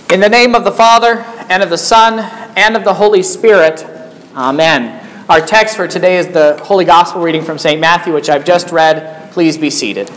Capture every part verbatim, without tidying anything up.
In the name of the Father, and of the Son, and of the Holy Spirit, Amen. Our text for today is the Holy Gospel reading from Saint Matthew, which I've just read. Please be seated.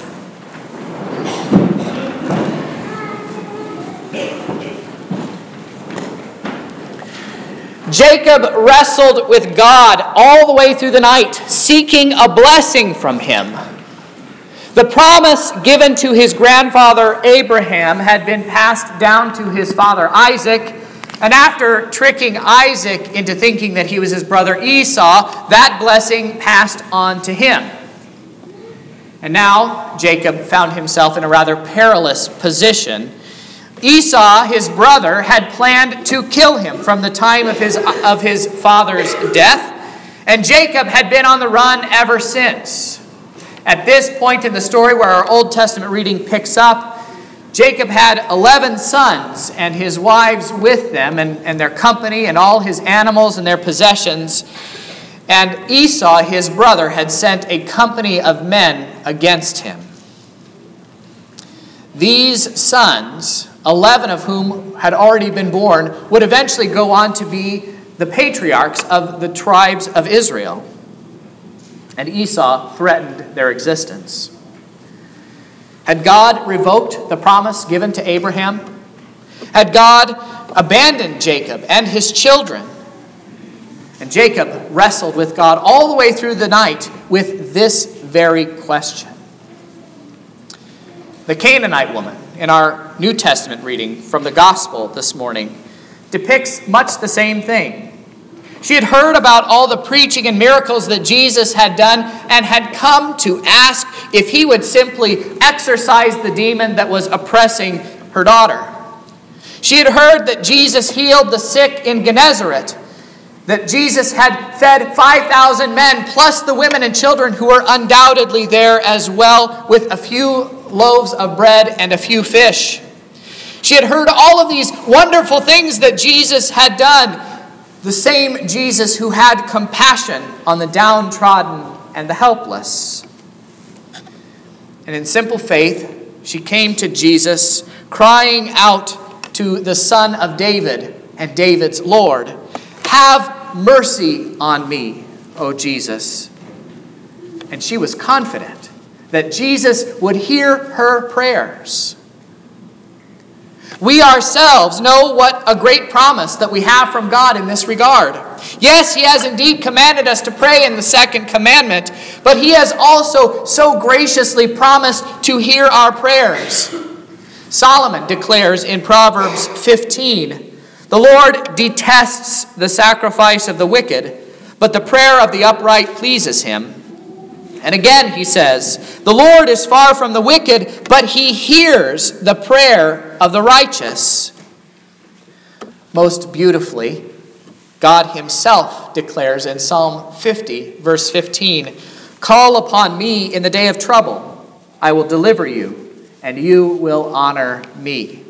Jacob wrestled with God all the way through the night, seeking a blessing from him. The promise given to his grandfather Abraham had been passed down to his father Isaac, and after tricking Isaac into thinking that he was his brother Esau, that blessing passed on to him. And now Jacob found himself in a rather perilous position. Esau, his brother, had planned to kill him from the time of his, of his father's death, and Jacob had been on the run ever since. At this point in the story where our Old Testament reading picks up, Jacob had eleven sons and his wives with them and, and their company and all his animals and their possessions. And Esau, his brother, had sent a company of men against him. These sons, eleven of whom had already been born, would eventually go on to be the patriarchs of the tribes of Israel. And Esau threatened their existence. Had God revoked the promise given to Abraham? Had God abandoned Jacob and his children? And Jacob wrestled with God all the way through the night with this very question. The Canaanite woman in our New Testament reading from the Gospel this morning depicts much the same thing. She had heard about all the preaching and miracles that Jesus had done and had come to ask if he would simply exorcise the demon that was oppressing her daughter. She had heard that Jesus healed the sick in Gennesaret, that Jesus had fed five thousand men, plus the women and children who were undoubtedly there as well, with a few loaves of bread and a few fish. She had heard all of these wonderful things that Jesus had done. The same Jesus who had compassion on the downtrodden and the helpless. And in simple faith, she came to Jesus, crying out to the Son of David and David's Lord, "Have mercy on me, O Jesus." And she was confident that Jesus would hear her prayers. We ourselves know what a great promise that we have from God in this regard. Yes, he has indeed commanded us to pray in the second commandment, but he has also so graciously promised to hear our prayers. Solomon declares in Proverbs fifteen, "The Lord detests the sacrifice of the wicked, but the prayer of the upright pleases him." And again he says, "The Lord is far from the wicked, but he hears the prayer of the righteous." Most beautifully, God himself declares in Psalm fifty, verse fifteen, "Call upon me in the day of trouble. I will deliver you, and you will honor me."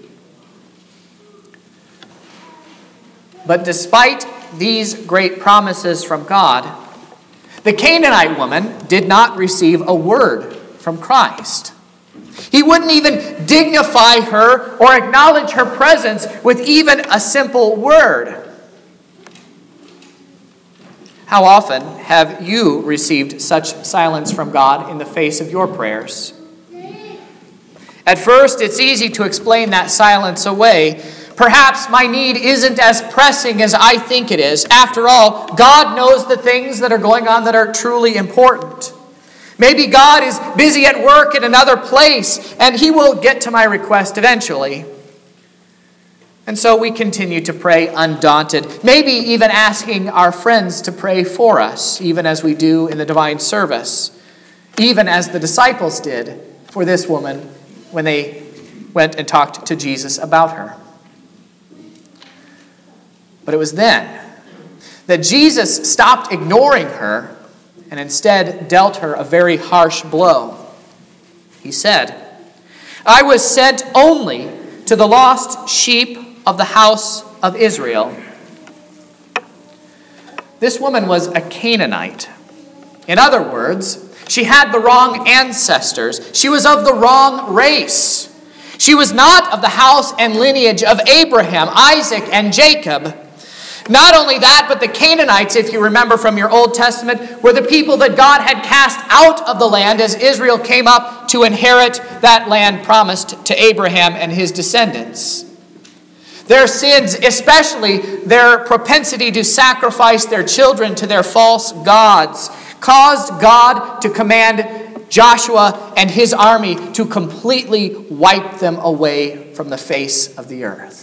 But despite these great promises from God, the Canaanite woman did not receive a word from Christ. He wouldn't even dignify her or acknowledge her presence with even a simple word. How often have you received such silence from God in the face of your prayers? At first, it's easy to explain that silence away. Perhaps my need isn't as pressing as I think it is. After all, God knows the things that are going on that are truly important. Maybe God is busy at work in another place, and he will get to my request eventually. And so we continue to pray undaunted, maybe even asking our friends to pray for us, even as we do in the divine service, even as the disciples did for this woman when they went and talked to Jesus about her. But it was then that Jesus stopped ignoring her and instead dealt her a very harsh blow. He said, "I was sent only to the lost sheep of the house of Israel." This woman was a Canaanite. In other words, she had the wrong ancestors. She was of the wrong race. She was not of the house and lineage of Abraham, Isaac, and Jacob. Not only that, but the Canaanites, if you remember from your Old Testament, were the people that God had cast out of the land as Israel came up to inherit that land promised to Abraham and his descendants. Their sins, especially their propensity to sacrifice their children to their false gods, caused God to command Joshua and his army to completely wipe them away from the face of the earth.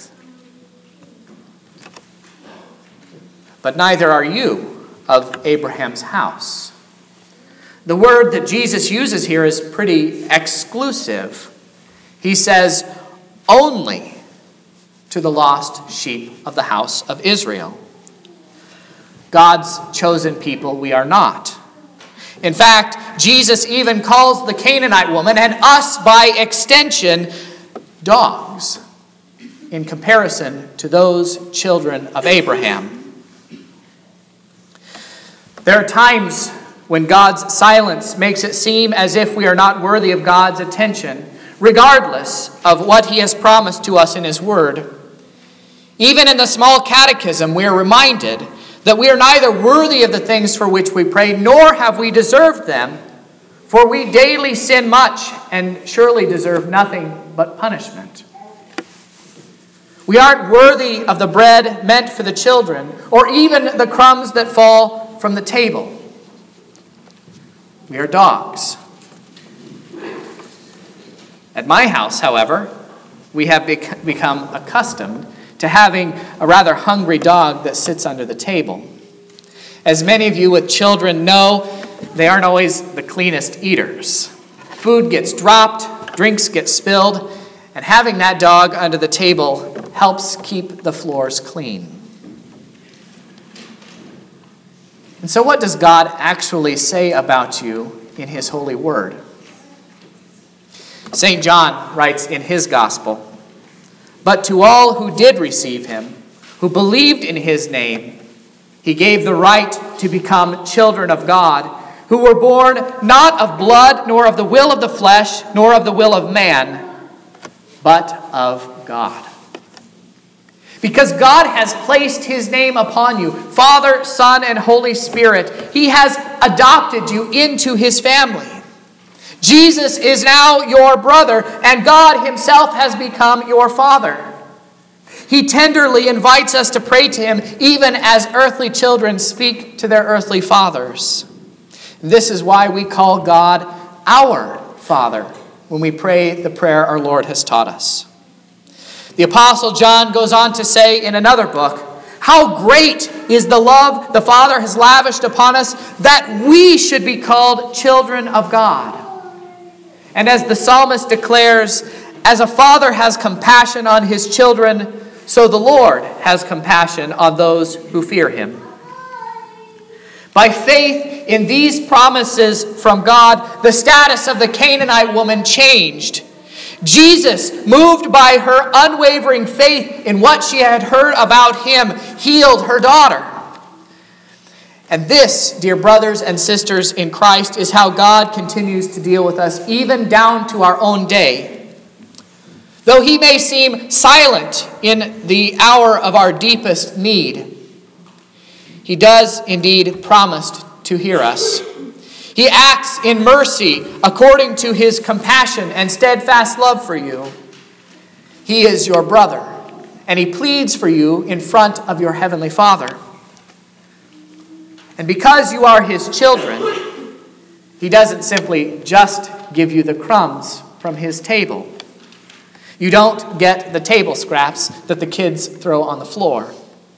But neither are you of Abraham's house. The word that Jesus uses here is pretty exclusive. He says, only to the lost sheep of the house of Israel. God's chosen people we are not. In fact, Jesus even calls the Canaanite woman, and us by extension, dogs, in comparison to those children of Abraham. There are times when God's silence makes it seem as if we are not worthy of God's attention, regardless of what he has promised to us in his word. Even in the small catechism, we are reminded that we are neither worthy of the things for which we pray, nor have we deserved them, for we daily sin much and surely deserve nothing but punishment. We aren't worthy of the bread meant for the children, or even the crumbs that fall from the table. We are dogs. At my house, however, we have bec- become accustomed to having a rather hungry dog that sits under the table. As many of you with children know, they aren't always the cleanest eaters. Food gets dropped, drinks get spilled, and having that dog under the table helps keep the floors clean. And so what does God actually say about you in his holy word? Saint John writes in his gospel, "But to all who did receive him, who believed in his name, he gave the right to become children of God, who were born not of blood, nor of the will of the flesh, nor of the will of man, but of God." Because God has placed his name upon you, Father, Son, and Holy Spirit, he has adopted you into his family. Jesus is now your brother, and God himself has become your Father. He tenderly invites us to pray to him, even as earthly children speak to their earthly fathers. This is why we call God our Father when we pray the prayer our Lord has taught us. The Apostle John goes on to say in another book, "How great is the love the Father has lavished upon us that we should be called children of God." And as the psalmist declares, "As a father has compassion on his children, so the Lord has compassion on those who fear him." By faith in these promises from God, the status of the Canaanite woman changed. Jesus, moved by her unwavering faith in what she had heard about him, healed her daughter. And this, dear brothers and sisters in Christ, is how God continues to deal with us, even down to our own day. Though he may seem silent in the hour of our deepest need, he does indeed promise to hear us. He acts in mercy according to his compassion and steadfast love for you. He is your brother, and he pleads for you in front of your heavenly Father. And because you are his children, he doesn't simply just give you the crumbs from his table. You don't get the table scraps that the kids throw on the floor.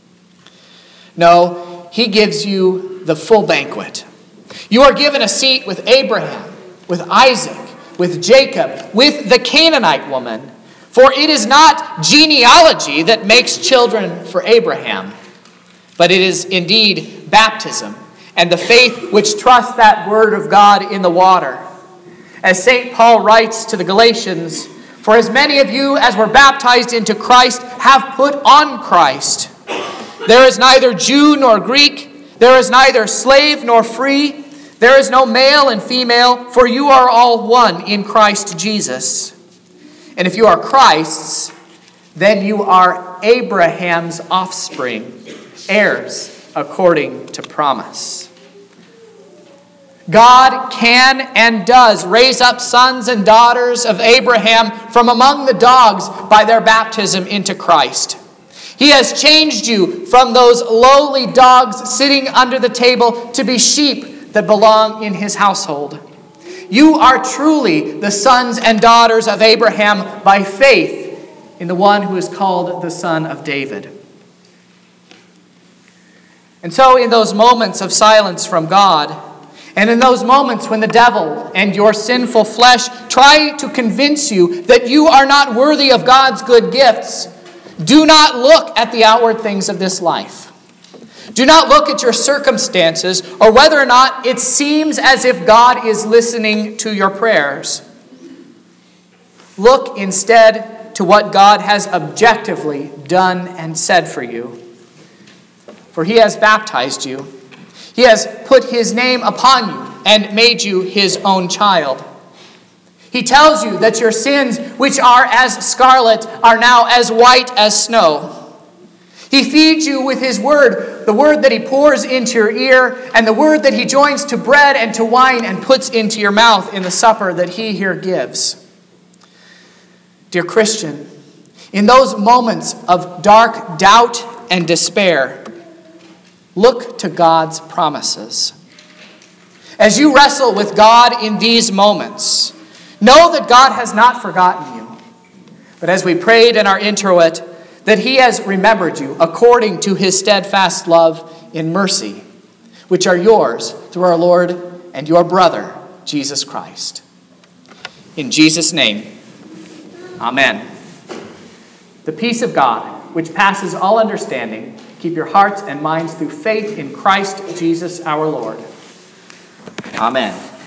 No, he gives you the full banquet. You are given a seat with Abraham, with Isaac, with Jacob, with the Canaanite woman. For it is not genealogy that makes children for Abraham, but it is indeed baptism and the faith which trusts that word of God in the water. As Saint Paul writes to the Galatians, "For as many of you as were baptized into Christ have put on Christ. There is neither Jew nor Greek, there is neither slave nor free, there is no male and female, for you are all one in Christ Jesus. And if you are Christ's, then you are Abraham's offspring, heirs according to promise. God can and does raise up sons and daughters of Abraham from among the dogs by their baptism into Christ. He has changed you from those lowly dogs sitting under the table to be sheep that belong in his household. You are truly the sons and daughters of Abraham by faith in the one who is called the Son of David. And so in those moments of silence from God, and in those moments when the devil and your sinful flesh try to convince you that you are not worthy of God's good gifts, do not look at the outward things of this life. Do not look at your circumstances or whether or not it seems as if God is listening to your prayers. Look instead to what God has objectively done and said for you. For he has baptized you. He has put his name upon you and made you his own child. He tells you that your sins, which are as scarlet, are now as white as snow. He feeds you with his word, the word that he pours into your ear, and the word that he joins to bread and to wine and puts into your mouth in the supper that he here gives. Dear Christian, in those moments of dark doubt and despair, look to God's promises. As you wrestle with God in these moments, know that God has not forgotten you. But as we prayed in our introit, that he has remembered you according to his steadfast love in mercy, which are yours through our Lord and your brother, Jesus Christ. In Jesus' name, amen. The peace of God, which passes all understanding, keep your hearts and minds through faith in Christ Jesus our Lord. Amen.